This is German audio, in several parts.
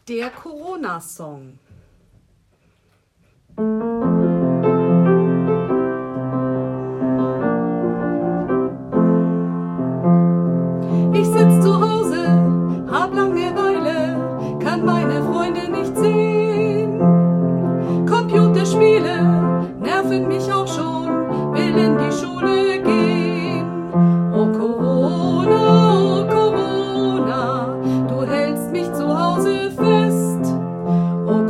Der Corona-Song. Ich sitz zu Hause, hab Langeweile, kann meine Freunde nicht sehen. Computerspiele nerven mich auch schon, will in die Schule gehen. Oh Corona, du hältst mich zu Hause fest. Oh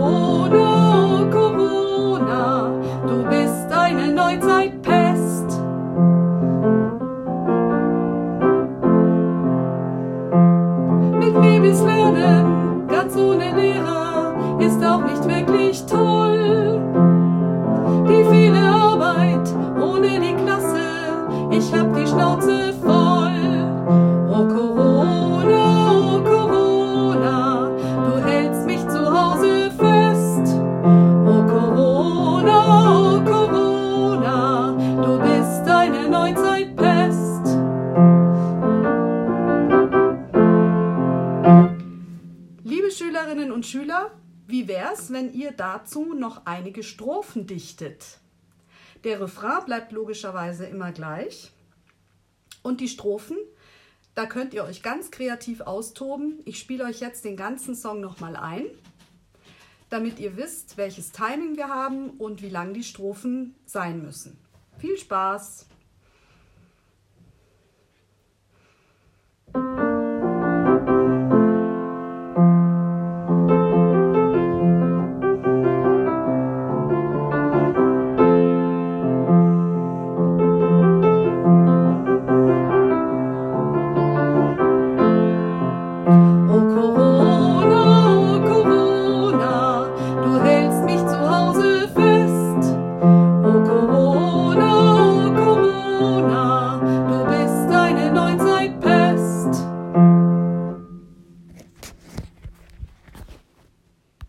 Corona, du bist eine Neuzeitpest. Mit Babys lernen, ganz ohne Lehrer, ist auch nicht wirklich toll. Die viele Arbeit ohne die Klasse, ich hab die Schnauze voll. Oh Corona, du hältst mich zu Hause fest. Oh Corona, du bist eine Neuzeitpest. Liebe Schülerinnen und Schüler, wie wär's, wenn ihr dazu noch einige Strophen dichtet? Der Refrain bleibt logischerweise immer gleich. Und die Strophen, da könnt ihr euch ganz kreativ austoben. Ich spiele euch jetzt den ganzen Song nochmal ein, damit ihr wisst, welches Timing wir haben und wie lang die Strophen sein müssen. Viel Spaß!